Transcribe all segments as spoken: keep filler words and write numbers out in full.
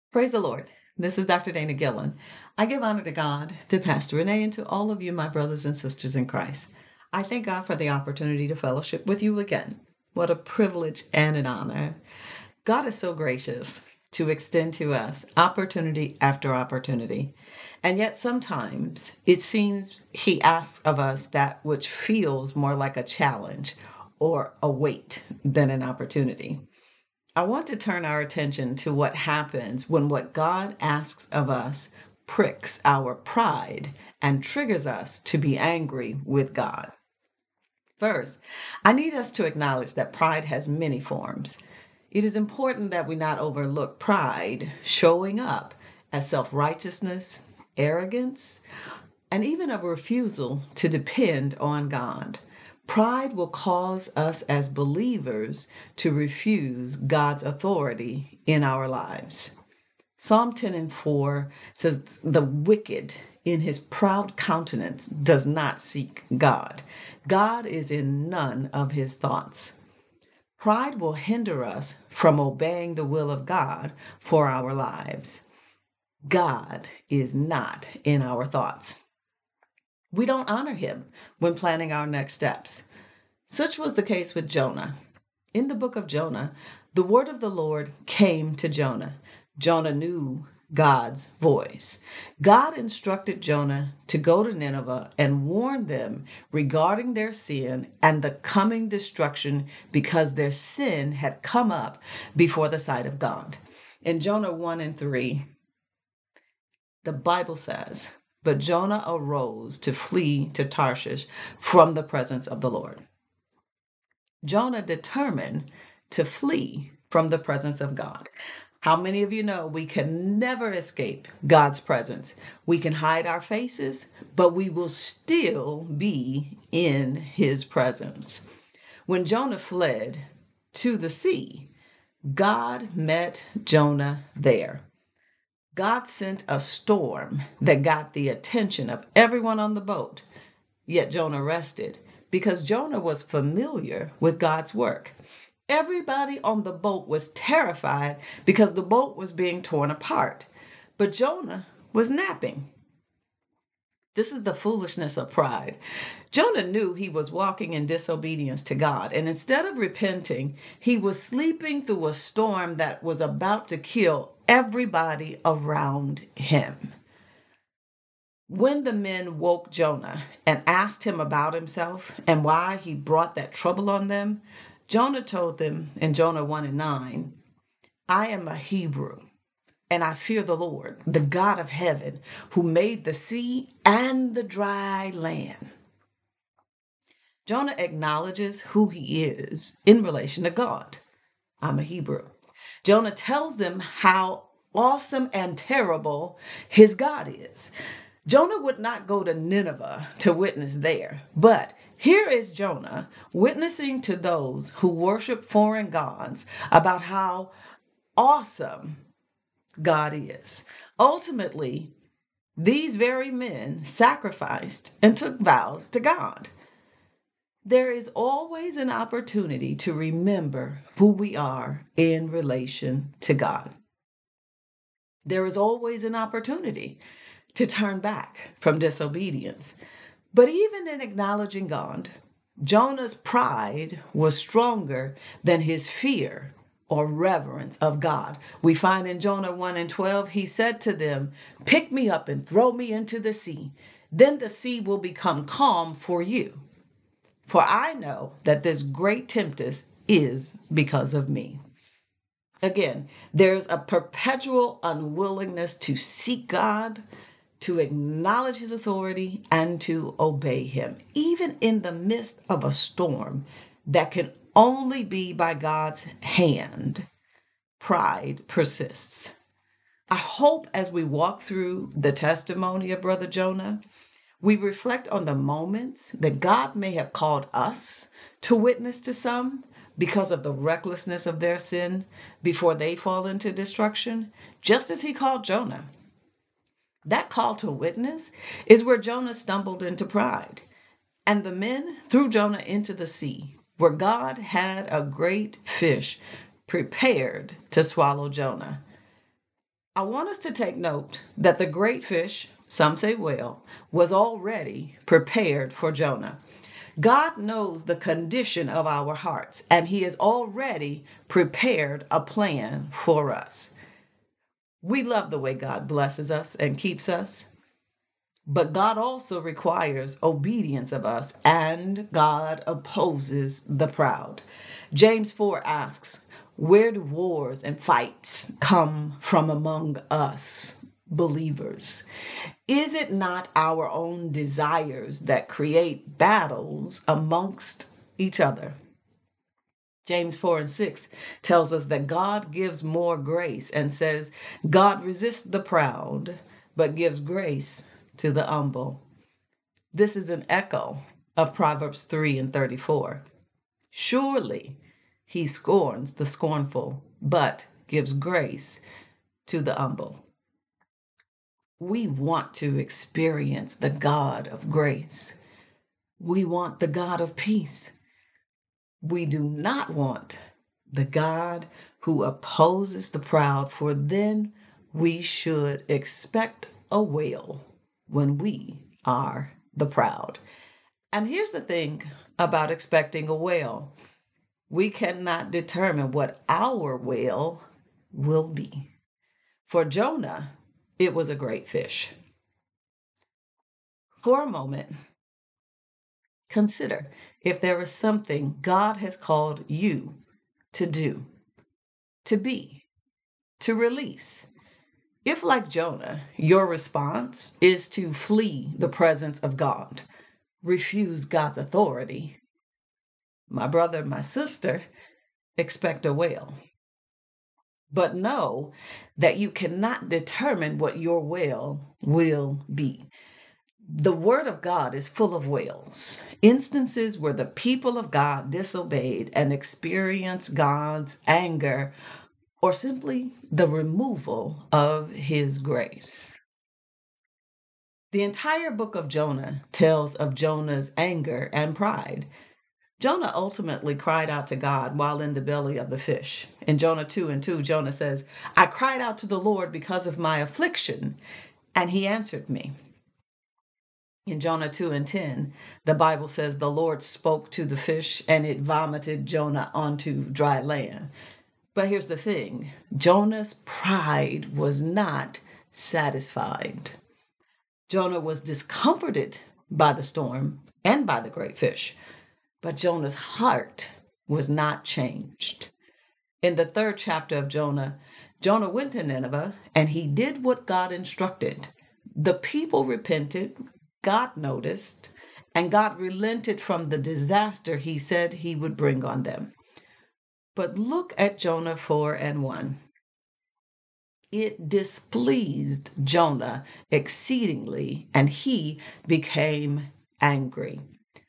Praise the Lord. This is Doctor Dana Gillen. I give honor to God, to Pastor Renee, and to all of you, my brothers and sisters in Christ. I thank God for the opportunity to fellowship with you again. What a privilege and an honor. God is so gracious to extend to us opportunity after opportunity. And yet sometimes it seems He asks of us that which feels more like a challenge or a weight than an opportunity. I want to turn our attention to what happens when what God asks of us pricks our pride and triggers us to be angry with God. First, I need us to acknowledge that pride has many forms. It is important that we not overlook pride showing up as self righteousness, arrogance, and even a refusal to depend on God. Pride will cause us as believers to refuse God's authority in our lives. Psalm ten and four says, "The wicked in his proud countenance does not seek God. God is in none of his thoughts." Pride will hinder us from obeying the will of God for our lives. God is not in our thoughts. We don't honor him when planning our next steps. Such was the case with Jonah. In the book of Jonah, the word of the Lord came to Jonah. Jonah knew God's voice. God instructed Jonah to go to Nineveh and warn them regarding their sin and the coming destruction because their sin had come up before the sight of God. In Jonah one and three, the Bible says, "But Jonah arose to flee to Tarshish from the presence of the Lord." Jonah determined to flee from the presence of God. How many of you know we can never escape God's presence? We can hide our faces, but we will still be in his presence. When Jonah fled to the sea, God met Jonah there. God sent a storm that got the attention of everyone on the boat. Yet Jonah rested because Jonah was familiar with God's work. Everybody on the boat was terrified because the boat was being torn apart. But Jonah was napping. This is the foolishness of pride. Jonah knew he was walking in disobedience to God, and instead of repenting, he was sleeping through a storm that was about to kill everybody around him. When the men woke Jonah and asked him about himself and why he brought that trouble on them, Jonah told them in Jonah one and nine, "I am a Hebrew, and I fear the Lord, the God of heaven, who made the sea and the dry land." Jonah acknowledges who he is in relation to God. I'm a Hebrew. Jonah tells them how awesome and terrible his God is. Jonah would not go to Nineveh to witness there, but here is Jonah witnessing to those who worship foreign gods about how awesome God is. Ultimately, these very men sacrificed and took vows to God. There is always an opportunity to remember who we are in relation to God. There is always an opportunity to turn back from disobedience. But even in acknowledging God, Jonah's pride was stronger than his fear or reverence of God. We find in Jonah one and twelve, he said to them, "Pick me up and throw me into the sea. Then the sea will become calm for you. For I know that this great tempest is because of me." Again, there's a perpetual unwillingness to seek God, to acknowledge his authority, and to obey him, even in the midst of a storm that can only be by God's hand. Pride persists. I hope as we walk through the testimony of Brother Jonah, we reflect on the moments that God may have called us to witness to some because of the recklessness of their sin before they fall into destruction, just as he called Jonah. That call to witness is where Jonah stumbled into pride, and the men threw Jonah into the sea, where God had a great fish prepared to swallow Jonah. I want us to take note that the great fish, some say whale, was already prepared for Jonah. God knows the condition of our hearts, and He has already prepared a plan for us. We love the way God blesses us and keeps us, but God also requires obedience of us, and God opposes the proud. James four asks, where do wars and fights come from among us believers? Is it not our own desires that create battles amongst each other? James four and six tells us that God gives more grace and says, God resists the proud, but gives grace to the humble. This is an echo of Proverbs three and thirty-four. Surely He scorns the scornful, but gives grace to the humble. We want to experience the God of grace. We want the God of peace. We do not want the God who opposes the proud, for then we should expect a whale when we are the proud. And here's the thing about expecting a whale. We cannot determine what our whale will be. For Jonah, it was a great fish. For a moment, consider if there is something God has called you to do, to be, to release. If, like Jonah, your response is to flee the presence of God, refuse God's authority, my brother, my sister, expect a whale. But know that you cannot determine what your whale will be. The word of God is full of whales, instances where the people of God disobeyed and experienced God's anger or simply the removal of His grace. The entire book of Jonah tells of Jonah's anger and pride. Jonah ultimately cried out to God while in the belly of the fish. In Jonah two and two, Jonah says, I cried out to the Lord because of my affliction, and He answered me. In Jonah two and ten, the Bible says the Lord spoke to the fish and it vomited Jonah onto dry land. But here's the thing, Jonah's pride was not satisfied. Jonah was discomforted by the storm and by the great fish, but Jonah's heart was not changed. In the third chapter of Jonah, Jonah went to Nineveh and he did what God instructed. The people repented, God noticed, and God relented from the disaster He said He would bring on them. But look at Jonah four and one. It displeased Jonah exceedingly, and he became angry.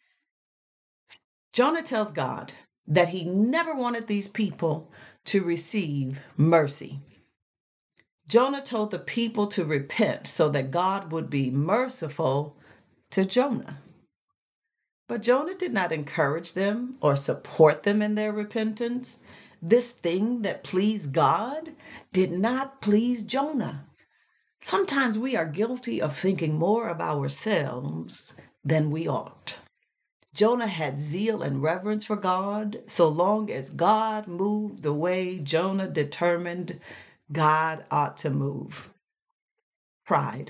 Jonah tells God that he never wanted these people to receive mercy. Jonah told the people to repent so that God would be merciful to Jonah. But Jonah did not encourage them or support them in their repentance. This thing that pleased God did not please Jonah. Sometimes we are guilty of thinking more of ourselves than we ought. Jonah had zeal and reverence for God. So long as God moved the way Jonah determined God ought to move. Pride.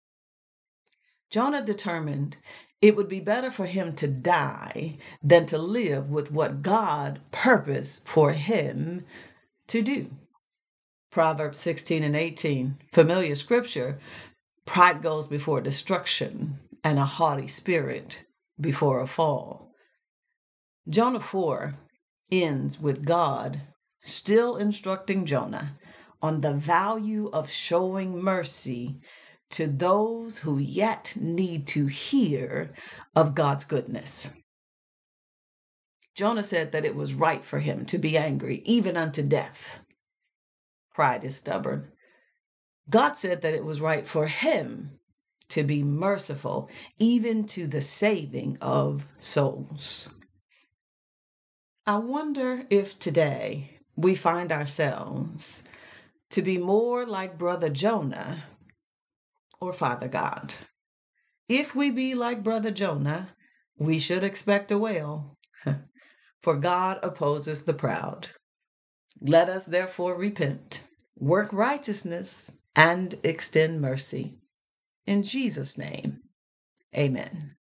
Jonah determined it would be better for him to die than to live with what God purposed for him to do. Proverbs sixteen and eighteen, familiar scripture, pride goes before destruction and a haughty spirit before a fall. Jonah four ends with God still instructing Jonah on the value of showing mercy to those who yet need to hear of God's goodness. Jonah said that it was right for him to be angry, even unto death. Pride is stubborn. God said that it was right for him to be merciful, even to the saving of souls. I wonder if today we find ourselves to be more like Brother Jonah or Father God. If we be like Brother Jonah, we should expect a whale, for God opposes the proud. Let us therefore repent, work righteousness, and extend mercy. In Jesus' name, amen.